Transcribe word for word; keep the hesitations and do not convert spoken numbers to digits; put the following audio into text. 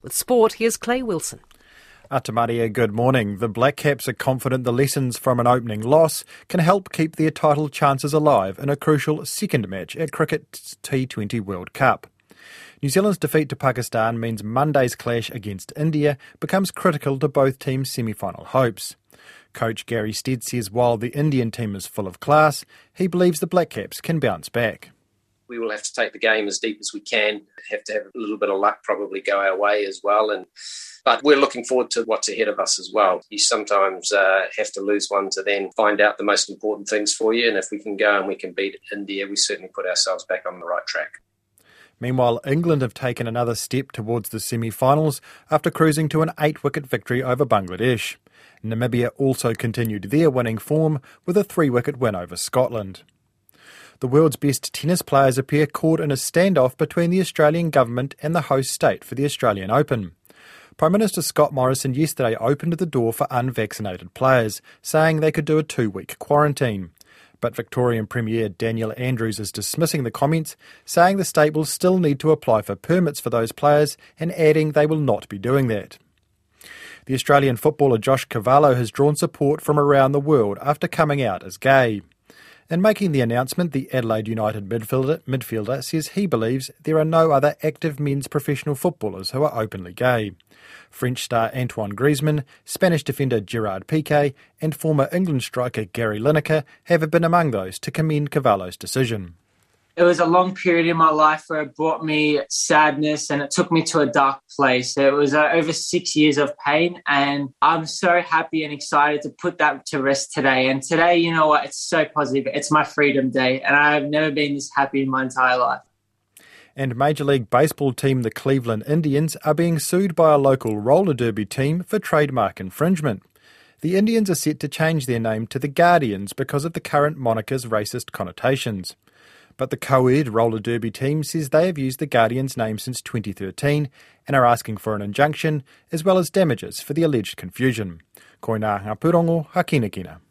With sport, here's Clay Wilson. Atamaria, good morning. The Black Caps are confident the lessons from an opening loss can help keep their title chances alive in a crucial second match at cricket's T twenty World Cup. New Zealand's defeat to Pakistan means Monday's clash against India becomes critical to both teams' semi-final hopes. Coach Gary Stead says while the Indian team is full of class, he believes the Black Caps can bounce back. We will have to take the game as deep as we can, have to have a little bit of luck probably go our way as well. And But we're looking forward to what's ahead of us as well. You sometimes uh, have to lose one to then find out the most important things for you. And if we can go and we can beat India, we certainly put ourselves back on the right track. Meanwhile, England have taken another step towards the semi-finals after cruising to an eight-wicket victory over Bangladesh. Namibia also continued their winning form with a three-wicket win over Scotland. The world's best tennis players appear caught in a standoff between the Australian government and the host state for the Australian Open. Prime Minister Scott Morrison yesterday opened the door for unvaccinated players, saying they could do a two-week quarantine. But Victorian Premier Daniel Andrews is dismissing the comments, saying the state will still need to apply for permits for those players and adding they will not be doing that. The Australian footballer Josh Cavallo has drawn support from around the world after coming out as gay. In making the announcement, the Adelaide United midfielder, midfielder says he believes there are no other active men's professional footballers who are openly gay. French star Antoine Griezmann, Spanish defender Gerard Piqué and former England striker Gary Lineker have been among those to commend Cavallo's decision. It was a long period in my life where it brought me sadness and it took me to a dark place. It was uh, over six years of pain, and I'm so happy and excited to put that to rest today. And today, you know what, it's so positive. It's my Freedom Day, and I've never been this happy in my entire life. And Major League Baseball team the Cleveland Indians are being sued by a local roller derby team for trademark infringement. The Indians are set to change their name to the Guardians because of the current moniker's racist connotations. But the co-ed roller derby team says they have used the Guardians name since twenty thirteen and are asking for an injunction as well as damages for the alleged confusion. Koina Ngā Pūrongo, Hakinakina.